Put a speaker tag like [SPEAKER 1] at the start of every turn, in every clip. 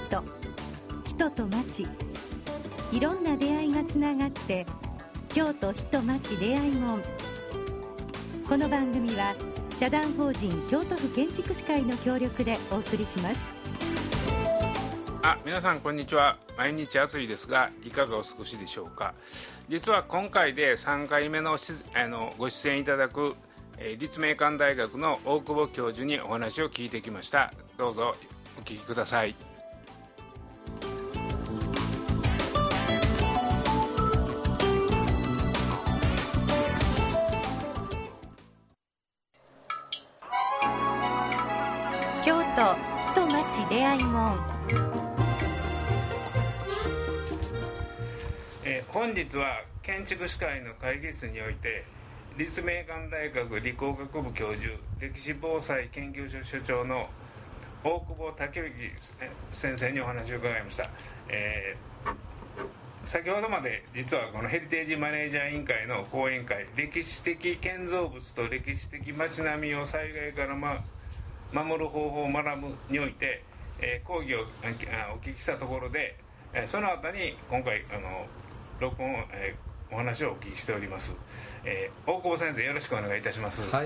[SPEAKER 1] 人、人と町、いろんな出会いがつながって京都人町出会い門。この番組は社団法人京都府建築士会の協力でお送りします。
[SPEAKER 2] 皆さんこんにちは。毎日暑いですがいかがお過ごしでしょうか。実は今回で3回目のご出演いただく立命館大学の大久保教授にお話を聞いてきました。どうぞお聞きください。
[SPEAKER 1] 京都人町出会い門。
[SPEAKER 2] 本日は建築士会の会議室において立命館大学理工学部教授、歴史防災研究所所長の大久保武之先生にお話を伺いました。先ほどまで実はこのヘリテージマネージャー委員会の講演会、歴史的建造物と歴史的街並みを災害から守る方法を学ぶにおいて、講義をお聞きしたところで、その後に今回録音お話をお聞きしております。大久保先生、よろしくお願いいたします。
[SPEAKER 3] はい、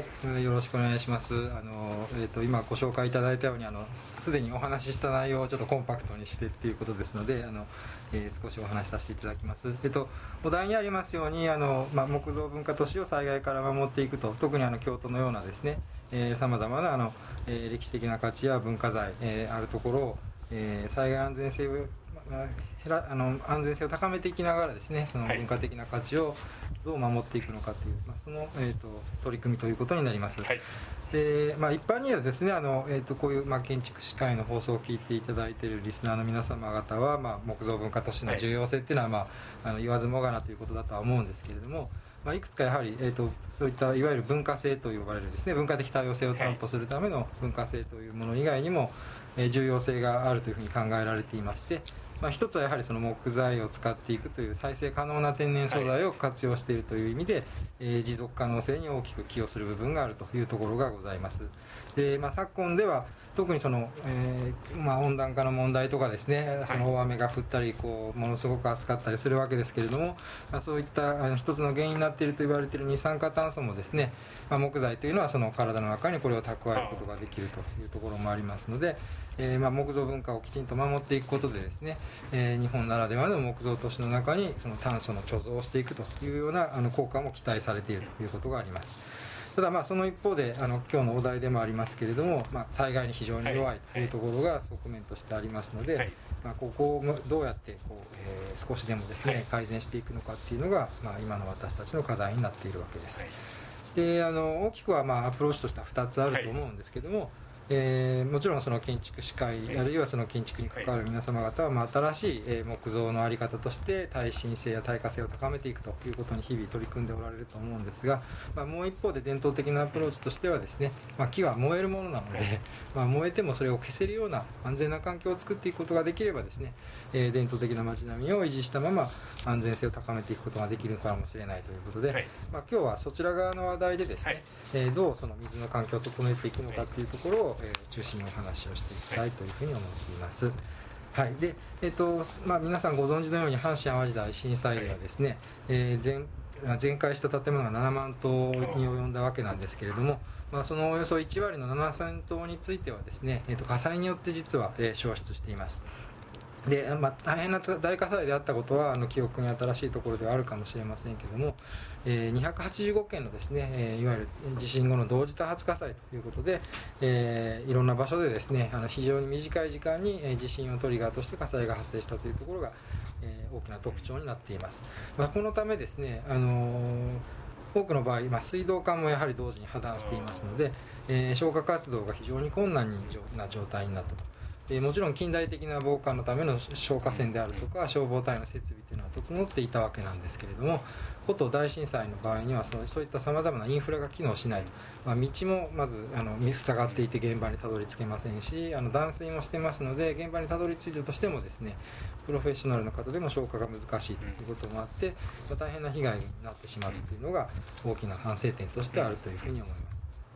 [SPEAKER 3] よろしくお願いします。今ご紹介いただいたようにすでにお話しした内容をちょっとコンパクトにしてっていうことですので少しお話しさせていただきます。お題にありますように木造文化都市を災害から守っていくと、特に京都のようなですねさまざまな歴史的な価値や文化財、あるところを、災害安全性を安全性を高めていきながらですね、その文化的な価値をどう守っていくのかという、その、取り組みということになります。はい、で一般にはですねこういう建築士会の放送を聞いていただいているリスナーの皆様方は、木造文化都市の重要性っていうのは、言わずもがなということだとは思うんですけれども、いくつかやはり、そういったいわゆる文化性と呼ばれるですね、文化的多様性を担保するための文化性というもの以外にも、重要性があるというふうに考えられていまして、一つはやはりその木材を使っていくという再生可能な天然素材を活用しているという意味で、持続可能性に大きく寄与する部分があるというところがございます。で、昨今では特に温暖化の問題とかですね、その大雨が降ったりものすごく暑かったりするわけですけれども、そういった一つの原因になっていると言われている二酸化炭素もですね、木材というのはその体の中にこれを蓄えることができるというところもありますので、木造文化をきちんと守っていくことでですね、日本ならではの木造都市の中にその炭素の貯蔵をしていくというような効果も期待されているということがあります。ただその一方で今日のお題でもありますけれども、災害に非常に弱いというところが側面としてありますので、ここをどうやって少しでもですね改善していくのかっていうのが、今の私たちの課題になっているわけです。で大きくはアプローチとしては2つあると思うんですけども、もちろんその建築士会あるいはその建築に関わる皆様方は新しい木造の在り方として耐震性や耐火性を高めていくということに日々取り組んでおられると思うんですが、もう一方で伝統的なアプローチとしてはですね、木は燃えるものなので、燃えてもそれを消せるような安全な環境を作っていくことができればですね、伝統的な街並みを維持したまま安全性を高めていくことができるかもしれないということで、今日はそちら側の話題でですね、どうその水の環境を整えていくのかというところを中心にお話をしていきたいというふうに思っています。はい。で、皆さんご存知のように阪神・淡路大震災ではですね、全壊した建物が7万棟に及んだわけなんですけれども、そのおよそ1割の7000棟についてはですね、火災によって実は焼失しています。で大変な大火災であったことは記憶に新しいところではあるかもしれませんけども、285件のですね、いわゆる地震後の同時多発火災ということで、いろんな場所でですね非常に短い時間に地震をトリガーとして火災が発生したというところが、大きな特徴になっています。このためですね多くの場合、水道管もやはり同時に破断していますので、消火活動が非常に困難な状態になったと。もちろん近代的な防火のための消火栓であるとか消防隊の設備というのは整っていたわけなんですけれども、こと大震災の場合にはそういったさまざまなインフラが機能しない、道もまず塞がっていて現場にたどり着けませんし、断水もしてますので現場にたどり着いたとしてもですねプロフェッショナルの方でも消火が難しいということもあって、大変な被害になってしまうというのが大きな反省点としてあるというふうに思います。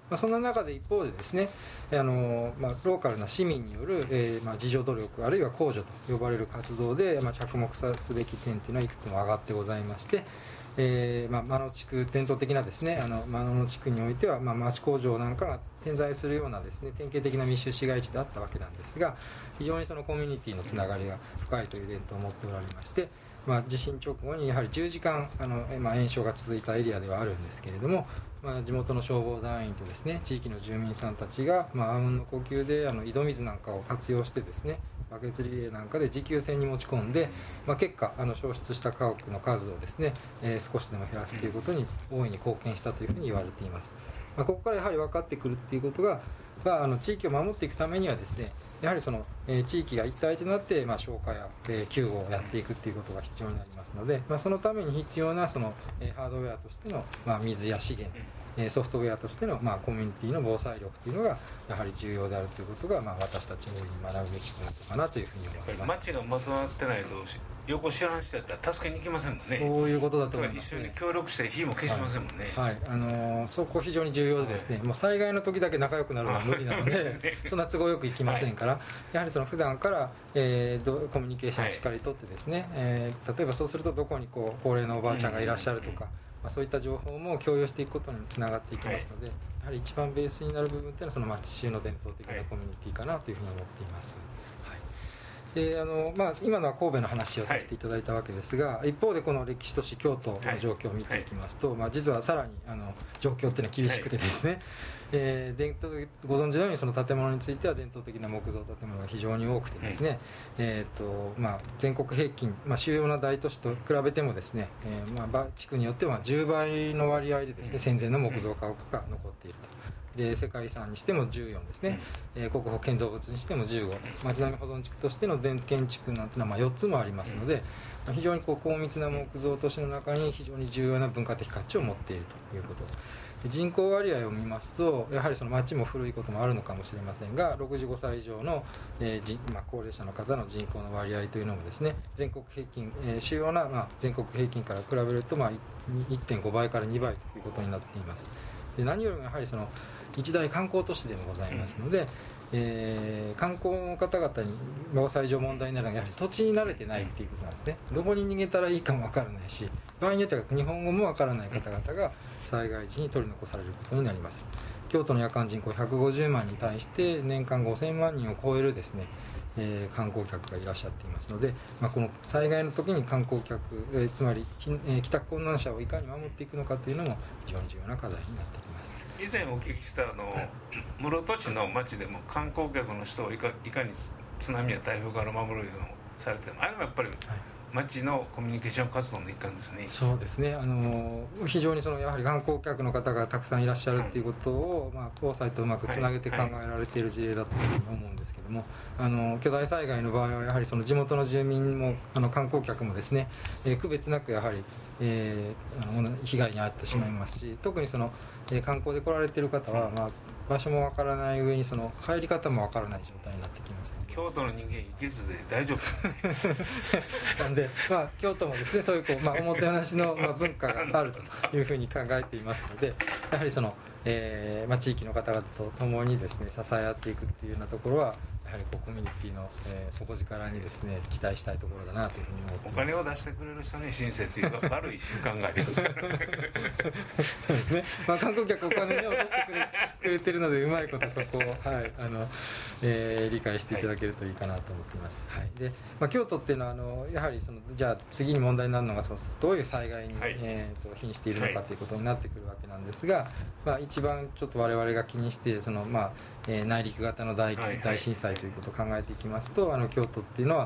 [SPEAKER 3] そんな中で一方でですね、ローカルな市民による、自助努力あるいは公助と呼ばれる活動で、着目すべき点というのはいくつも上がってございまして、真野地区、伝統的なですね真野地区においては、町工場なんかが点在するようなですね典型的な密集市街地であったわけなんですが、非常にそのコミュニティのつながりが深いという伝統を持っておられまして、地震直後にやはり10時間延焼が続いたエリアではあるんですけれども、地元の消防団員とですね地域の住民さんたちが、あうんの呼吸で井戸水なんかを活用してですねバケツリレーなんかで持久戦に持ち込んで、結果消失した家屋の数をですね、少しでも減らすということに大いに貢献したというふうに言われています。ここからやはり分かってくるっていうことが、地域を守っていくためにはですねやはりその、地域が一体となって、消火や、救護をやっていくっていうことが必要になりますので、そのために必要なその、ハードウェアとしての、水や資源、ソフトウェアとしての、コミュニティの防災力というのがやはり重要であるということが、私たちに学ぶべきポイントかなというふうに思います。
[SPEAKER 2] 町がまとまってないと横知らん人やったら助けに行きませんもんね。
[SPEAKER 3] そういうことだと思います、
[SPEAKER 2] 一緒に協力して火も消しませんもんね。
[SPEAKER 3] そこ非常に重要でですね、もう災害の時だけ仲良くなるのは無理なので、そんな都合よくいきませんから、やはりその普段から、コミュニケーションをしっかりとってですね、例えばそうするとどこに高齢のおばあちゃんがいらっしゃるとか、そういった情報も共有していくことにつながっていきますので、やはり一番ベースになる部分というのはその町州の伝統的なコミュニティかなというふうに思っています。で今のは神戸の話をさせていただいたわけですが、一方でこの歴史都市京都の状況を見ていきますと、実はさらに状況っていうのは厳しくてですね、伝統ご存知のようにその建物については伝統的な木造建物が非常に多くてですね、全国平均、主要な大都市と比べてもですね、地区によっては10倍の割合でですね戦前の木造家屋が残っていると。で世界遺産にしても14ですね、国宝建造物にしても15、町並み保存地区としての建築なんていうのは4つもありますので、非常に高密な木造都市の中に非常に重要な文化的価値を持っているということで、人口割合を見ますとやはりその町も古いこともあるのかもしれませんが、65歳以上の、高齢者の方の人口の割合というのもですね全国平均、主要な、全国平均から比べると、1.5 倍から2倍ということになっています。で何よりもやはりその一大観光都市でもございますので、観光の方々に防災上問題になるのはやはり土地に慣れてないっていうことなんですね。どこに逃げたらいいかもわからないし、場合によっては日本語もわからない方々が災害時に取り残されることになります。京都の夜間人口150万に対して年間5000万人を超えるですね、観光客がいらっしゃっていますので、この災害の時に観光客、つまり帰宅困難者をいかに守っていくのかというのも非常に重要な課題になってきます。
[SPEAKER 2] 以前お聞きした室戸市の町でも観光客の人をいかに津波や台風から守るようにされても、あれもやっぱり町のコミュニケーション活動の一環ですね。
[SPEAKER 3] そうですね、非常にやはり観光客の方がたくさんいらっしゃるっていうことを、防災とうまくつなげて考えられている事例だと思うんですけども、巨大災害の場合はやはりその地元の住民も観光客もですね、区別なくやはり、被害に遭ってしまいますし、特に観光で来られている方は、場所もわからない上に帰り方もわからない状態になってきますので、
[SPEAKER 2] 京都の人間行けずで大丈夫
[SPEAKER 3] なんで、京都もですねそういうおもてなしの文化があるというふうに考えていますので、やはり地域の方々と共にですね支え合っていくっていうようなところはやはりコミュニティの底力にですね期待したいところだなというふうに思っています。
[SPEAKER 2] お金を出してくれる人に親切が悪い習慣があります
[SPEAKER 3] そうですね、観光客お金を落としてくれてるのでうまいことそこを、理解していただけるといいかなと思っています。で京都っていうのはやはりじゃあ次に問題になるのがどういう災害に、瀕しているのかということになってくるわけなんですが、一番ちょっと我々が気にしている内陸型の大震災ということを考えていきますと、京都っていうのは、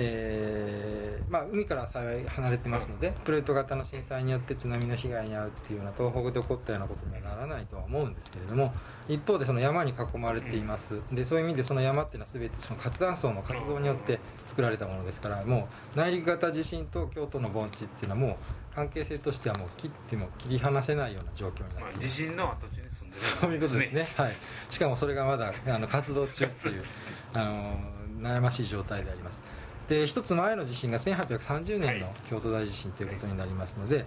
[SPEAKER 3] 海から幸い離れてますので、プレート型の震災によって津波の被害に遭うっていうような東北で起こったようなことにはならないとは思うんですけれども、一方で山に囲まれています。でそういう意味で山っていうのは全て活断層の活動によって作られたものですから、もう内陸型地震と京都の盆地っていうのはもう関係性としてはもう切り離せないような状況になっています。
[SPEAKER 2] 地震の跡地に住んでる
[SPEAKER 3] そういうことですね、しかもそれがまだ活動中っていう悩ましい状態であります。で一つ前の地震が1830年の京都大地震ということになりますので、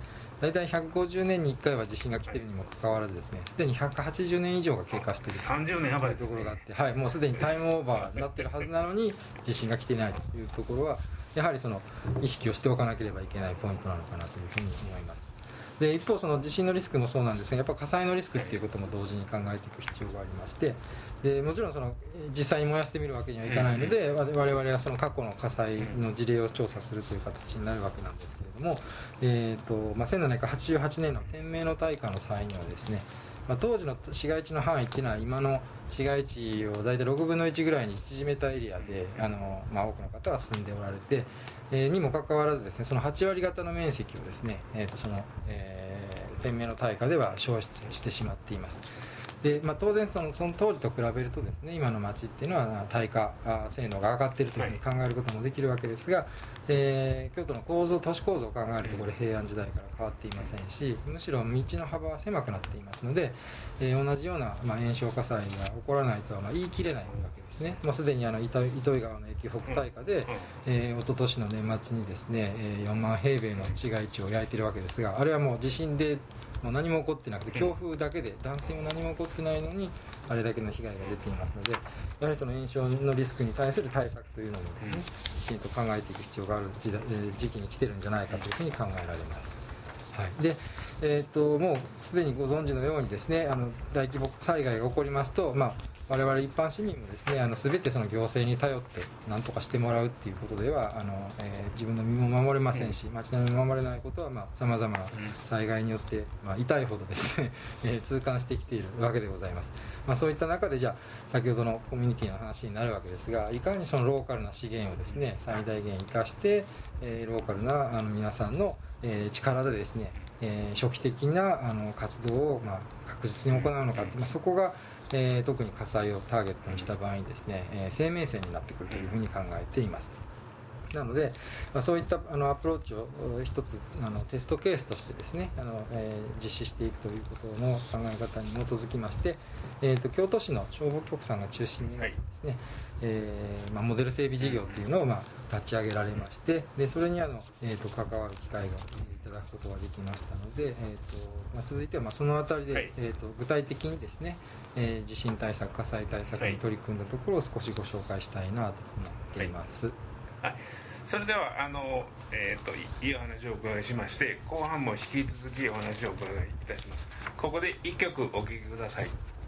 [SPEAKER 3] 大体150年に1回は地震が来ているにもかかわらずですね、すでに180年以上が経過している
[SPEAKER 2] 30年やばい
[SPEAKER 3] ところがあって、はい、もうすでにタイムオーバーになっているはずなのに地震が来ていないというところはやはりその意識をしておかなければいけないポイントなのかなというふうに思います。で一方その地震のリスクもそうなんですが、やっぱ火災のリスクっていうことも同時に考えていく必要がありまして、でもちろんその実際に燃やしてみるわけにはいかないので、我々はその過去の火災の事例を調査するという形になるわけなんですけれども、1788年の天明の大火の際にはですね、当時の市街地の範囲っていうのは今の市街地を大体6分の1ぐらいに縮めたエリアで多くの方は住んでおられて、にもかかわらずですね、その8割方の面積をですね、天明の大火では消失してしまっています。で当然その当時と比べるとですね、今の町っていうのは耐火性能が上がっているというふうに考えることもできるわけですが、京都の都市構造を考えるとこれ平安時代から変わっていませんし、むしろ道の幅は狭くなっていますので、同じような延焼火災が起こらないとは言い切れないわけですね。もうすでに糸魚川の駅北大火で、一昨年の年末にですね、4万平米の市街地を焼いているわけですが、あれはもう地震でもう何も起こってなくて、強風だけで断水も何も起こってないのにあれだけの被害が出ていますので、やはりその延焼のリスクに対する対策というのもですね、きちんと考えていく必要がある時期に来てるんじゃないかというふうに考えられます。はい、でもうすでにご存知のようにですね、大規模災害が起こりますと、我々一般市民もですね、全てその行政に頼って何とかしてもらうっていうことでは自分の身も守れませんし、街並みも守れないことはさまざまな災害によって、痛いほどですね痛感してきているわけでございます。そういった中でじゃあ先ほどのコミュニティの話になるわけですが、いかにそのローカルな資源をですね最大限生かして、ローカルな皆さんの力でですね、初期的な活動を確実に行うのかって、そこが特に火災をターゲットにした場合にですね、生命線になってくるというふうに考えています。なので、そういったアプローチを一つテストケースとしてですね実施していくということの考え方に基づきまして、京都市の消防局さんが中心になってですね、モデル整備事業というのを立ち上げられまして、でそれに関わる機会がいただくことができましたので、続いてはそのあたりで、具体的にですね、地震対策火災対策に取り組んだところを少しご紹介したいなと思っています。
[SPEAKER 2] それではいいお話をお伺いしまして、後半も引き続きお話をお伺いいたします。ここで1曲お聴きください。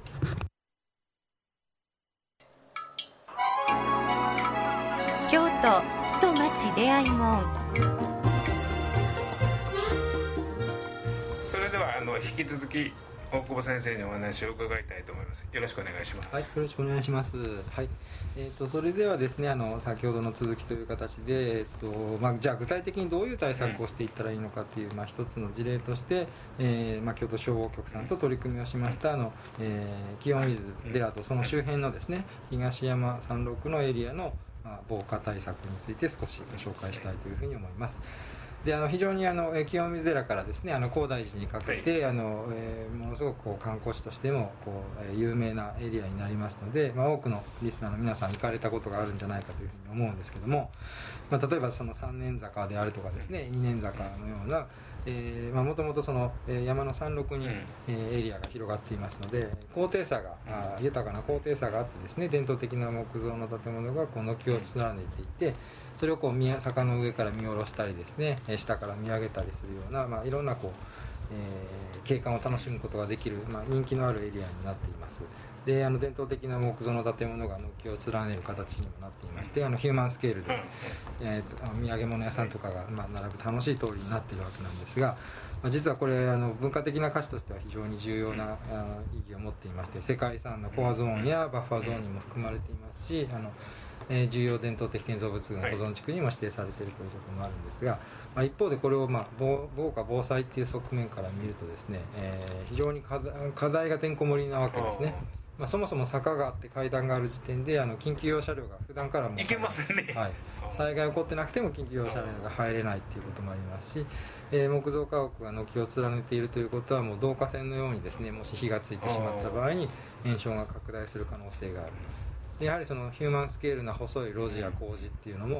[SPEAKER 1] 京都人町出会い門。
[SPEAKER 2] それでは引き続き大久保先生にお話を伺いたいと思います。よろしくお願いします。
[SPEAKER 3] はい、よろしくお願いします。はい、それではですね、先ほどの続きという形で、じゃあ具体的にどういう対策をしていったらいいのかという、一つの事例として、京都消防局さんと取り組みをしました清水寺とその周辺のですね、東山山麓のエリアの、防火対策について少しご紹介したいというふうに思います。で非常に清水寺からですね高台寺にかけて、ものすごく観光地としても有名なエリアになりますので、多くのリスナーの皆さん行かれたことがあるんじゃないかというふうに思うんですけども、例えばその三年坂であるとかですね二年坂のようなもともとその山の山麓にエリアが広がっていますので、高低差が豊かな高低差があってですね、伝統的な木造の建物が軒を連ねていて、それを坂の上から見下ろしたりですね、下から見上げたりするような、いろんな景観を楽しむことができる、人気のあるエリアになっています。で伝統的な木造の建物が軒を連ねる形にもなっていまして、ヒューマンスケールで、土産物屋さんとかが、並ぶ楽しい通りになっているわけなんですが、実はこれ文化的な価値としては非常に重要な意義を持っていまして、世界遺産のコアゾーンやバッファゾーンにも含まれていますし、重要伝統的建造物群保存地区にも指定されているということもあるんですが、一方でこれを防火防災っていう側面から見るとですね、非常に課題がてんこ盛りなわけですね。そもそも坂があって階段がある時点で緊急用車両が普段からも
[SPEAKER 2] 行けませんね、
[SPEAKER 3] 災害起こってなくても緊急用車両が入れないっていうこともありますし、木造家屋が軒を連ねているということはもう導火線のようにですね、もし火がついてしまった場合に延焼が拡大する可能性がある。でやはりそのヒューマンスケールな細い路地や工事っていうのも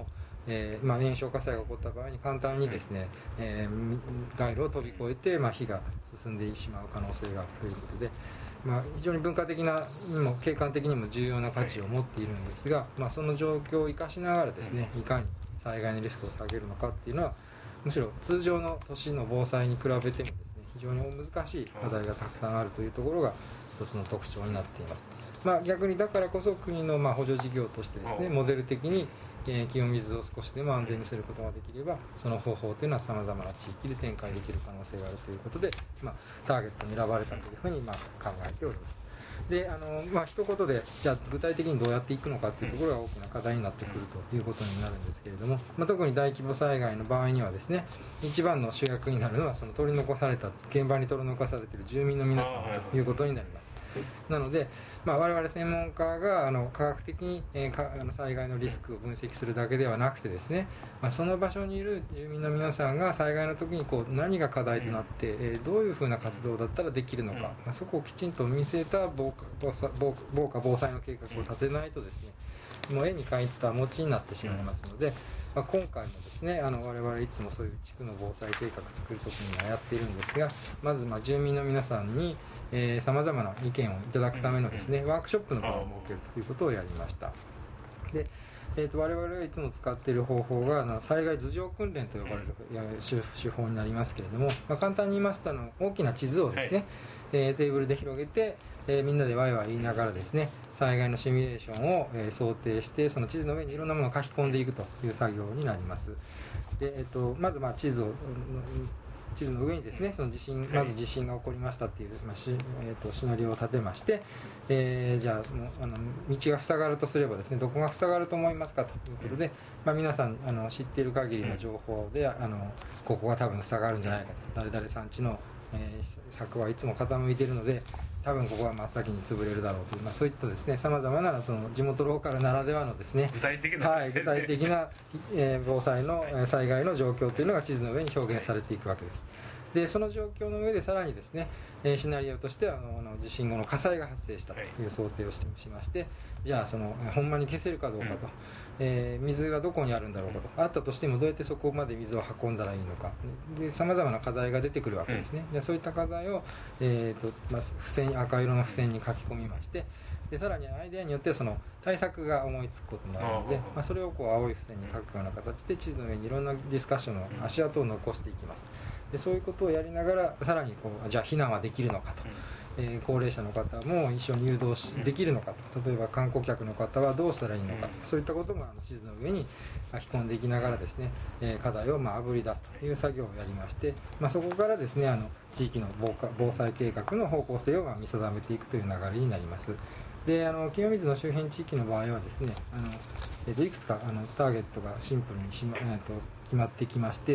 [SPEAKER 3] 燃焼火災が起こった場合に簡単にですね、街路を飛び越えて、火が進んでしまう可能性があるということで、非常に文化的なにも景観的にも重要な価値を持っているんですが、その状況を生かしながらですね、いかに災害のリスクを下げるのかっていうのは、むしろ通常の都市の防災に比べてもですね、非常に難しい課題がたくさんあるというところが一つの特徴になっています。逆にだからこそ国の補助事業としてですね、モデル的に清水を少しでも安全にすることができれば、その方法というのはさまざまな地域で展開できる可能性があるということで、ターゲットに選ばれたというふうに考えております。で一言でじゃあ具体的にどうやっていくのかというところが大きな課題になってくるということになるんですけれども、特に大規模災害の場合にはですね、一番の主役になるのはその取り残された現場に取り残されている住民の皆さんということになります。なので、我々専門家が科学的に災害のリスクを分析するだけではなくてですね、その場所にいる住民の皆さんが災害の時に何が課題となってどういうふうな活動だったらできるのか、そこをきちんと見据えた防火防災の計画を立てないとですね、もう絵に描いた餅になってしまいますので、今回もですね我々いつもそういう地区の防災計画作る時にはやっているんですが、まず住民の皆さんにさまざまな意見をいただくためのですねワークショップの場を設けるということをやりました。で我々がいつも使っている方法が災害図上訓練と呼ばれる手法になりますけれども、簡単に言いますと大きな地図をですね、テーブルで広げて、みんなでワイワイ言いながらですね災害のシミュレーションを、想定して、その地図の上にいろんなものを書き込んでいくという作業になります。で、まず地図の上にですね、まず地震が起こりましたっていう、シナリオを立てまして、じゃあ道が塞がるとすればですね、どこが塞がると思いますかということで、皆さん知っている限りの情報でここが多分塞がるんじゃないかと、誰々さんちの柵はいつも傾いているので多分ここは真っ先に潰れるだろうという、そういったですねさまざまなその地元ローカルならではのですね
[SPEAKER 2] 具体的な
[SPEAKER 3] 防災の災害の状況というのが地図の上に表現されていくわけです。でその状況の上でさらにですねシナリオとして地震後の火災が発生したという想定をしまして、じゃあほんまに消せるかどうかと、水がどこにあるんだろうかと、あったとしてもどうやってそこまで水を運んだらいいのかで、さまざまな課題が出てくるわけですね。でそういった課題を、赤色の付箋に書き込みまして、でさらにアイデアによってその対策が思いつくこともあるので、それを青い付箋に書くような形で地図の上にいろんなディスカッションの足跡を残していきます。でそういうことをやりながらさらにじゃあ避難はできるのかと、高齢者の方も一緒に誘導できるのかと、例えば観光客の方はどうしたらいいのか、そういったことも地図の上に書き込んでいきながらですね、課題をあぶり出すという作業をやりまして、そこからですね地域の防災計画の方向性を見定めていくという流れになります。で清水の周辺地域の場合はですねいくつかターゲットがシンプルに決まってきまして、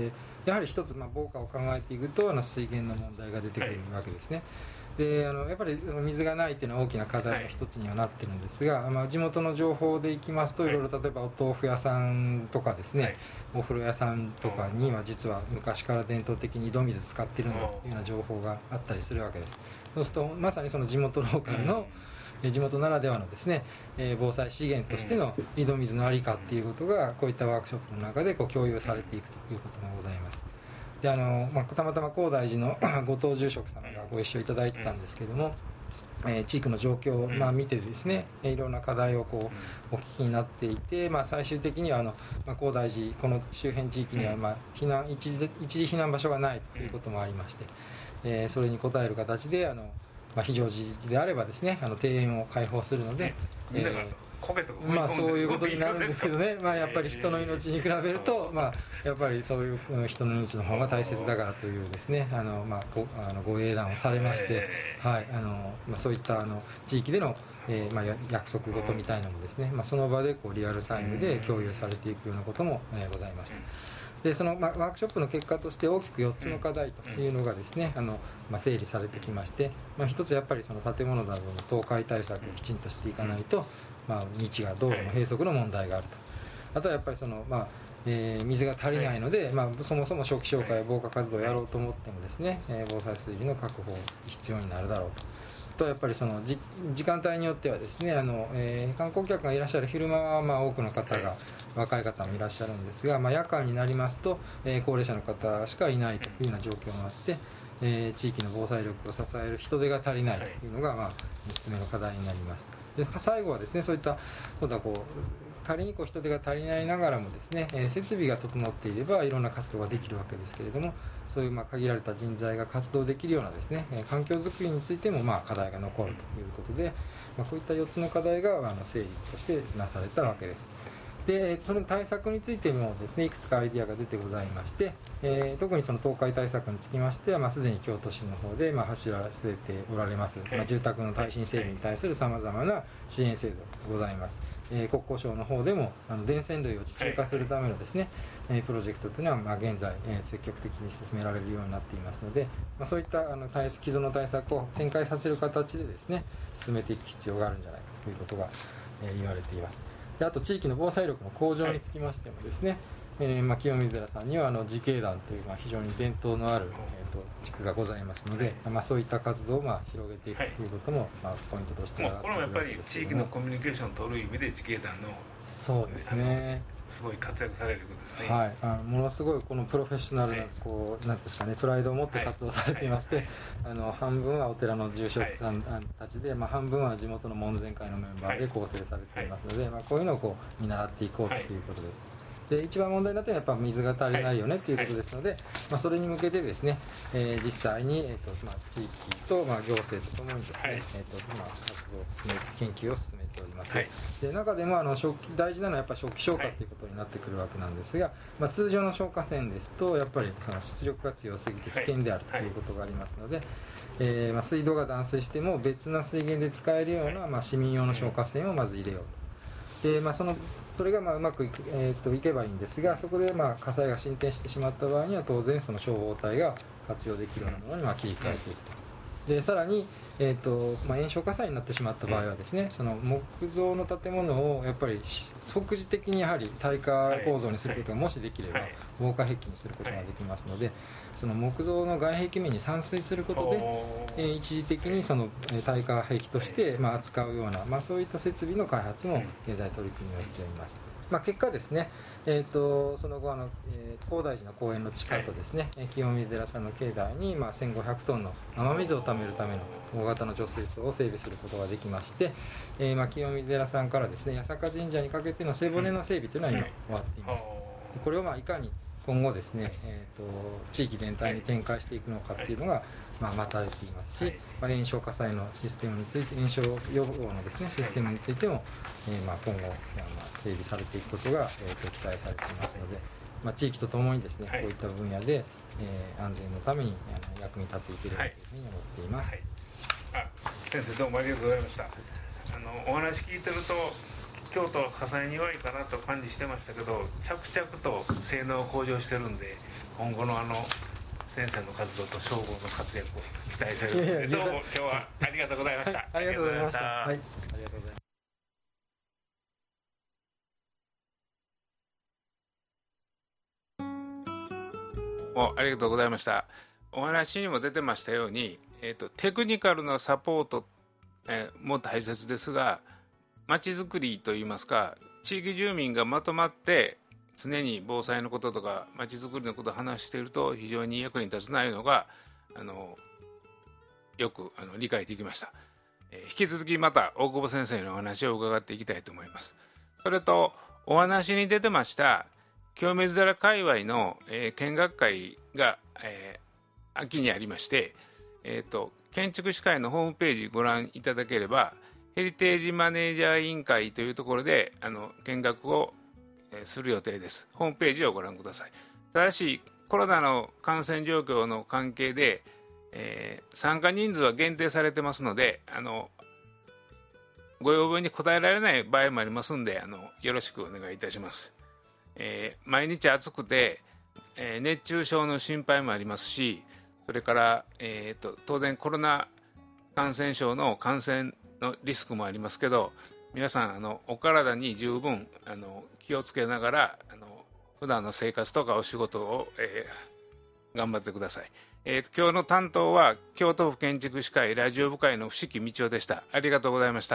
[SPEAKER 3] やはり一つ防火を考えていくと水源の問題が出てくるわけですね。でやっぱり水がないっていうのは大きな課題の一つにはなってるんですが、地元の情報でいきますといろいろ例えばお豆腐屋さんとかですね、お風呂屋さんとかには実は昔から伝統的に井戸水使ってるんだというような情報があったりするわけです。そうするとまさにその地元ローカルの地元ならではのですね防災資源としての井戸水の在りかっていうことがこういったワークショップの中で共有されていくということがございます。でたまたま高台寺の後藤住職様がご一緒いただいてたんですけれども、地域の状況を見てですねいろんな課題をお聞きになっていて、最終的には高台寺この周辺地域には一時避難場所がないということもありまして、それに応える形で非常時であればですね庭園を開放するので、そういうことになるんですけどね、やっぱり人の命に比べると、やっぱりそういう人の命の方が大切だからというですねご英断をされまして、そういった地域での、約束事みたいなのもですね、その場でリアルタイムで共有されていくようなことも、ございました。でそのワークショップの結果として大きく4つの課題というのがですね整理されてきまして、一つやっぱりその建物などの倒壊対策をきちんとしていかないと、道が道路の閉塞の問題があると、あとはやっぱり水が足りないので、そもそも初期消火や防火活動をやろうと思ってもですね防災水位の確保必要になるだろうと。 とやっぱりその時間帯によってはですね観光客がいらっしゃる昼間は多くの方が、若い方もいらっしゃるんですが、夜間になりますと、高齢者の方しかいないというような状況があって、地域の防災力を支える人手が足りないというのが、3つ目の課題になります。で最後はですね、そういった今度は仮に人手が足りないながらもですね、設備が整っていればいろんな活動ができるわけですけれども、そういう限られた人材が活動できるようなですね、環境づくりについても課題が残るということで、こういった4つの課題が整理としてなされたわけです。でその対策についてもですね、いくつかアイデアが出てございまして、特にその倒壊対策につきましては、すでに京都市の方で走らせておられます、住宅の耐震整備に対するさまざまな支援制度がございます。国交省の方でも電線類を地中化するためのですね、プロジェクトというのは現在積極的に進められるようになっていますので、そういった既存の対策を展開させる形でですね、進めていく必要があるんじゃないかということが言われています。であと地域の防災力の向上につきましてもですね、清水寺さんには自警団という非常に伝統のある地区がございますので、そういった活動を広げていくということもポイントとしては
[SPEAKER 2] これもやっぱり地域のコミュニケーションを取る意味で自警団の
[SPEAKER 3] そうですね、
[SPEAKER 2] すごい活躍されることですね。
[SPEAKER 3] はい、ものすごいこのプロフェッショナルななんですかね、プライドを持って活動されていまして、半分はお寺の住職さんたちで、半分は地元の門前会のメンバーで構成されていますので、こういうのを見習っていこうということです。で一番問題になっているのはやっぱ水が足りないよねということですので、それに向けてですね、実際に、地域と、行政とともにですね、活動を進めて研究を進めております。で中でも大事なのはやっぱ初期消火ということになってくるわけなんですが、通常の消火栓ですとやっぱりその出力が強すぎて危険であるということがありますので、水道が断水しても別な水源で使えるような、市民用の消火栓をまず入れようと。でそれがうまくいけばいいんですが、そこで火災が進展してしまった場合には当然その消防隊が活用できるようなものに切り替えていくと。でさらに、延焼火災になってしまった場合はですね、その木造の建物をやっぱり即時的にやはり耐火構造にすることがもしできれば防火壁にすることができますので、その木造の外壁面に散水することで一時的にその耐火壁として扱うような、そういった設備の開発も現在取り組みをしております。結果ですね、その後高台寺の公園の地下とですね、清水寺さんの境内に1500トンの雨水を貯めるための大型の貯水槽を整備することができまして、清水寺さんからですね八坂神社にかけての背骨の整備というのは今終わっています。これをいかに今後ですね、地域全体に展開していくのかっていうのが待たれていますし、延焼火災のシステムについて、延焼予防のですねシステムについても、今後整備されていくことが、期待されていますので、地域とともにですね、こういった分野で、安全のために役に立っていければというふうに思っています。
[SPEAKER 2] 先生どうもありがとうございました。お話聞いてると京都は火災に弱いかなと感じしてましたけど、着々と性能を向上してるんで、今後の先生の活動と消防の活躍を期待されるので、どうも今日はありがとうございました。
[SPEAKER 3] ありがとうございました。はい、ありがとうございます。
[SPEAKER 2] ありがとうございました。お話にも出てましたように、テクニカルなサポート、も大切ですが、まちづくりといいますか、地域住民がまとまって常に防災のこととかまちづくりのことを話していると非常に役に立つ内容がよく理解できました。引き続きまた大久保先生のお話を伺っていきたいと思います。それとお話に出てました清水寺界隈の、見学会が、秋にありまして、建築士会のホームページご覧いただければヘリテージマネージャー委員会というところで見学をする予定です。ホームページをご覧ください。ただしコロナの感染状況の関係で、参加人数は限定されてますのでご要望に応えられない場合もありますのでよろしくお願いいたします。毎日暑くて、熱中症の心配もありますし、それから、当然コロナ感染症の感染のリスクもありますけど、皆さんお体に十分気をつけながら普段の生活とかお仕事を、頑張ってください。 今日の担当は京都府建築士会ラジオ部会の伏木道夫でした。ありがとうございました。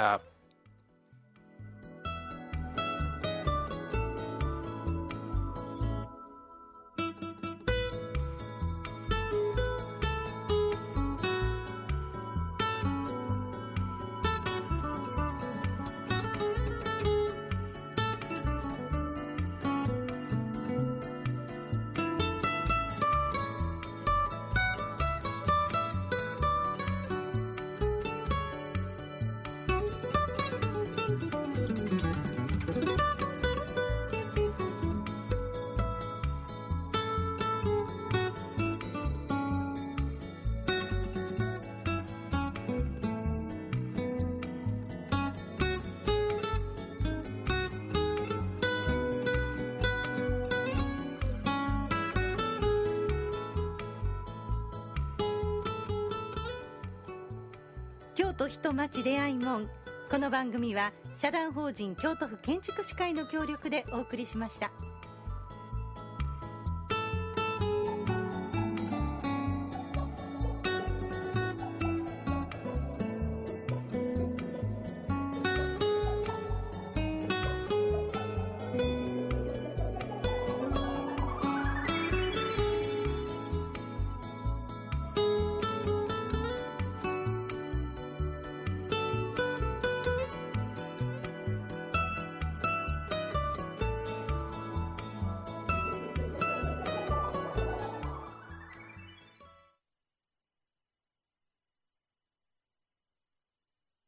[SPEAKER 1] 京都人町出会い門。この番組は社団法人京都府建築士会の協力でお送りしました。